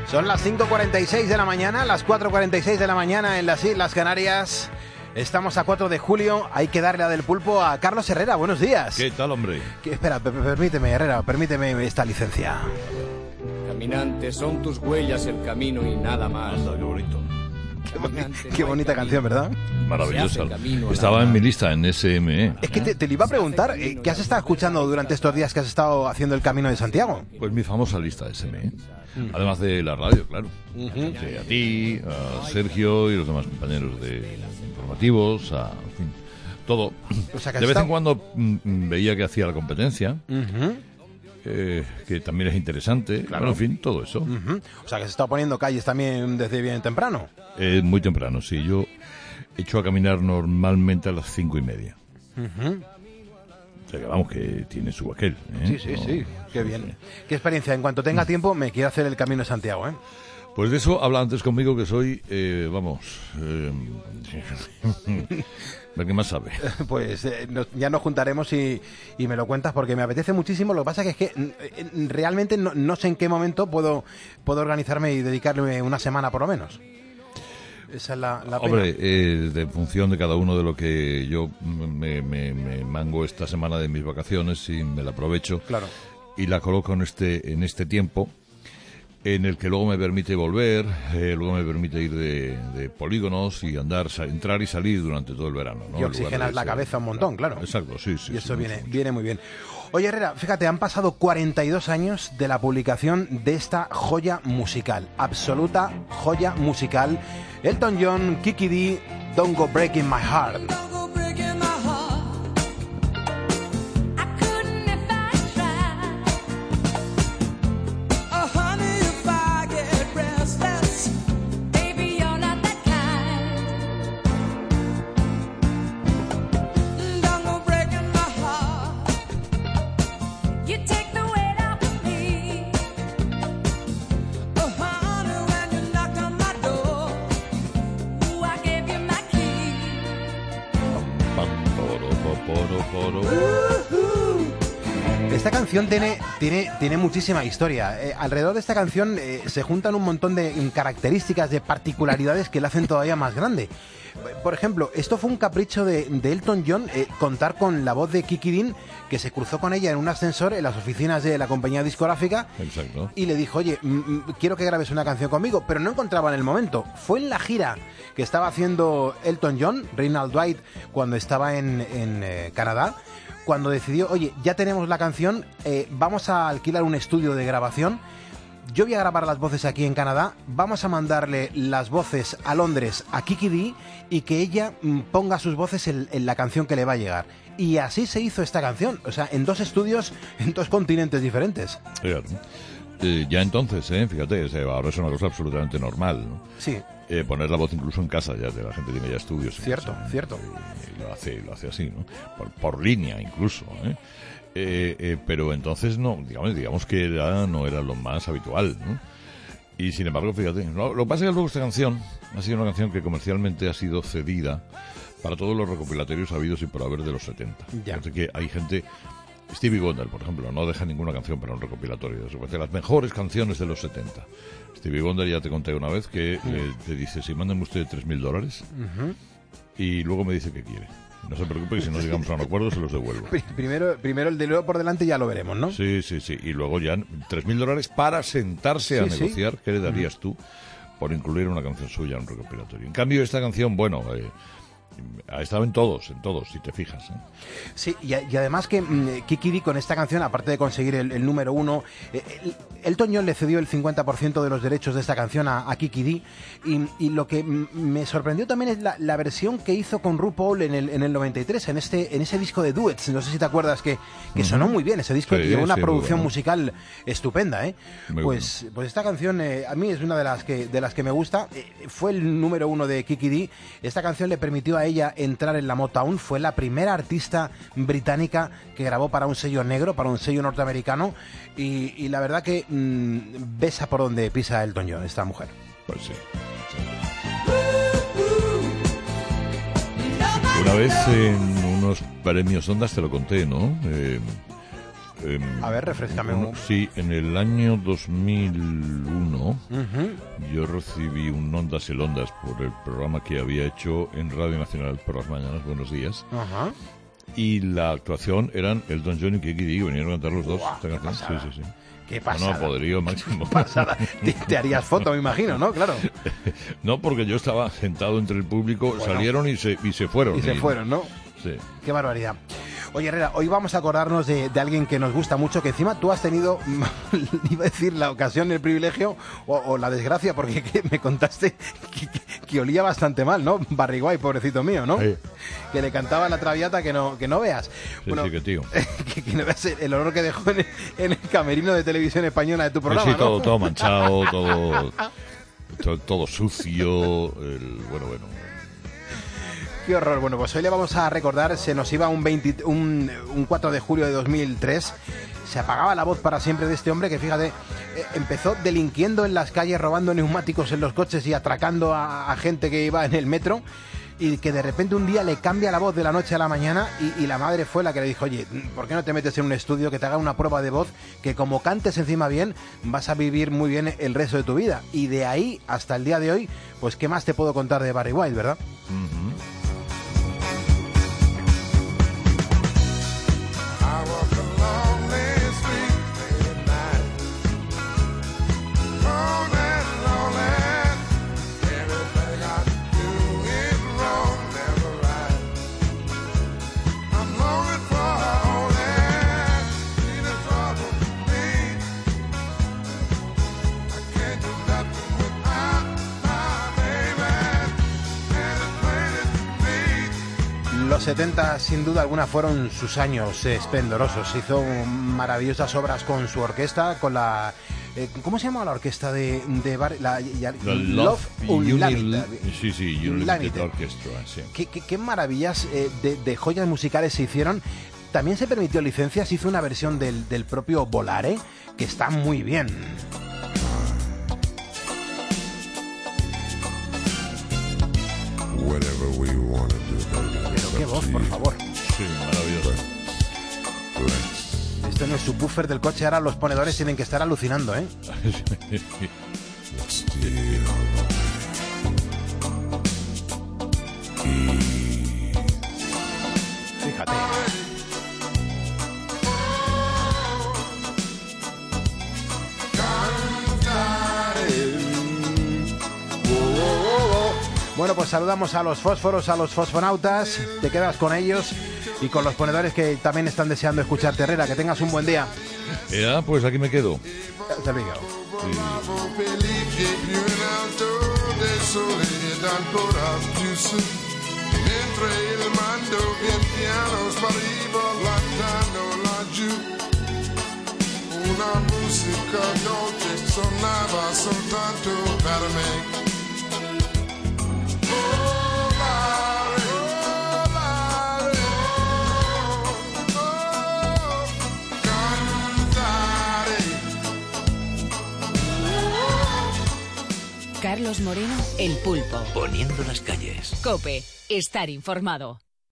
Son las 5:46 de la mañana, las 4:46 de la mañana en las Islas Canarias. Estamos a 4 de julio, hay que darle la del pulpo a Carlos Herrera. Buenos días. ¿Qué tal, hombre? Espera, permíteme, Herrera, permíteme esta licencia. Caminante, son tus huellas el camino y nada más. Anda, qué bonito. Qué bonita canción, ¿verdad? Maravillosa. Estaba en mi lista en SME. Es que te lo iba a preguntar, ¿qué has estado escuchando durante estos días que has estado haciendo el Camino de Santiago? Pues mi famosa lista SME. Además de la radio, claro. Sí, a ti, a Sergio y los demás compañeros de informativos, en fin, todo. O sea, que de vez en cuando veía que hacía la competencia. Que también es interesante. Claro. Bueno, en fin, todo eso. O sea, que se está poniendo calles también desde bien temprano. Muy temprano, sí. Yo echo a caminar normalmente a las 5:30. O sea, que vamos, que tiene su aquel. Sí. Qué bien. Qué experiencia. En cuanto tenga tiempo, me quiero hacer el Camino de Santiago, ¿eh? Pues de eso habla antes conmigo, que soy, el que más sabe. Pues ya nos juntaremos y me lo cuentas porque me apetece muchísimo. Lo que pasa que es que realmente no sé en qué momento puedo organizarme y dedicarle una semana por lo menos. Esa es la pena. Hombre, de función de cada uno de lo que yo me mango esta semana de mis vacaciones y me la aprovecho. Claro. Y la coloco en este tiempo en el que luego me permite volver, luego me permite ir de polígonos y entrar y salir durante todo el verano, ¿no? Y oxigenas la cabeza un montón, claro. Exacto, sí. Y eso sí, viene muy bien. Oye, Herrera, fíjate, han pasado 42 años de la publicación de esta joya musical, absoluta joya musical. Elton John, Kiki D, Don't Go Breaking My Heart. Esta canción tiene muchísima historia. Alrededor de esta canción se juntan un montón de características, de particularidades que la hacen todavía más grande. Por ejemplo, esto fue un capricho de Elton John, contar con la voz de Kiki Dean, que se cruzó con ella en un ascensor en las oficinas de la compañía discográfica. Exacto. Y le dijo, oye, quiero que grabes una canción conmigo, pero no encontraba en el momento. Fue en la gira que estaba haciendo Elton John, Reinald Dwight, cuando estaba en Canadá, cuando decidió, oye, ya tenemos la canción, vamos a alquilar un estudio de grabación. Yo voy a grabar las voces aquí en Canadá, vamos a mandarle las voces a Londres a Kiki D y que ella ponga sus voces en la canción que le va a llegar. Y así se hizo esta canción, o sea, en 2 estudios, en 2 continentes diferentes. Claro. Ya entonces, fíjate, ahora es una cosa absolutamente normal, ¿no? Sí. Poner la voz incluso en casa, ya la gente tiene ya estudios. Cierto. Y lo hace así, ¿no? Por línea incluso, pero entonces digamos que no era lo más habitual, ¿no? Y sin embargo, fíjate, lo que pasa es que luego esta canción ha sido una canción que comercialmente ha sido cedida para todos los recopilatorios habidos y por haber de los 70. Ya. Así que hay gente... Stevie Wonder, por ejemplo, no deja ninguna canción para un recopilatorio. De las mejores canciones de los 70. Stevie Wonder, ya te conté una vez, que te dice, si mándenme ustedes $3,000 y luego me dice que quiere. No se preocupe, que si no llegamos a un acuerdo se los devuelvo. Primero el dinero por delante, ya lo veremos, ¿no? Sí. Y luego ya $3,000 para sentarse a negociar qué le darías tú por incluir una canción suya en un recopilatorio. En cambio, esta canción, ha estado en todos, si te fijas. Sí, y además que Kiki D con esta canción, aparte de conseguir el número 1, Elton John le cedió el 50% de los derechos de esta canción a Kiki D, y lo que me sorprendió también es la versión que hizo con RuPaul en el 93, en ese disco de Duets. No sé si te acuerdas que sonó muy bien ese disco, y llevó una producción musical estupenda, Pues esta canción a mí es una de las que me gusta. Fue el número 1 de Kiki D. Esta canción le permitió a ella entrar en la Motown. Fue la primera artista británica que grabó para un sello negro, para un sello norteamericano, y la verdad que besa por donde pisa Elton John, esta mujer. Pues sí. Una vez en unos premios Ondas, te lo conté, ¿no? A ver, refrescame. Sí, en el año 2001 yo recibí un Ondas el Ondas por el programa que había hecho en Radio Nacional por las mañanas, Buenos Días. Ajá. Y la actuación eran Elton John y Kiki Dee, que vinieron a cantar los dos. Buah, esta canción. Sí. Qué pasada. No, poderío máximo. Pasada. Te harías foto, me imagino, ¿no? Claro. No, porque yo estaba sentado entre el público, bueno, salieron y se fueron. Y se fueron, ¿no? Sí. Qué barbaridad. Oye, Herrera, hoy vamos a acordarnos de alguien que nos gusta mucho, que encima tú has tenido, iba a decir, la ocasión, el privilegio o la desgracia, porque me contaste que olía bastante mal, ¿no? Barry White, pobrecito mío, ¿no? Sí. Que le cantaba la traviata que no veas. Sí, bueno, sí, que tío. Que no veas el olor que dejó en el camerino de Televisión Española de tu programa, sí, ¿no? todo manchado, todo sucio, bueno. Qué horror. Bueno, pues hoy le vamos a recordar, se nos iba un 4 de julio de 2003, se apagaba la voz para siempre de este hombre que, fíjate, empezó delinquiendo en las calles, robando neumáticos en los coches y atracando a gente que iba en el metro, y que de repente un día le cambia la voz de la noche a la mañana y la madre fue la que le dijo: oye, ¿por qué no te metes en un estudio que te haga una prueba de voz, que como cantes encima bien, vas a vivir muy bien el resto de tu vida? Y de ahí hasta el día de hoy, pues ¿qué más te puedo contar de Barry White, verdad? Los 70, sin duda alguna, fueron sus años esplendorosos. Hizo maravillosas obras con su orquesta, con la... ¿cómo se llama la orquesta de Barry? La Love Unlimited. Sí, Unlimited Orchestra. Sí. ¿Qué maravillas de joyas musicales se hicieron? También se permitió licencias, hizo una versión del propio Volare, que está muy bien. Pero qué voz, por favor. Sí, maravilloso. Esto no es subwoofer del coche, ahora los ponedores tienen que estar alucinando, ¿eh? Fíjate. Bueno, pues saludamos a los fósforos, a los fosfonautas. Te quedas con ellos y con los ponedores que también están deseando escucharte, Herrera. Que tengas un buen día. Ya, pues aquí me quedo. Hasta luego. Una musica dolce sonava soltanto per me. Carlos Moreno, El Pulpo. Poniendo las calles. COPE. Estar informado.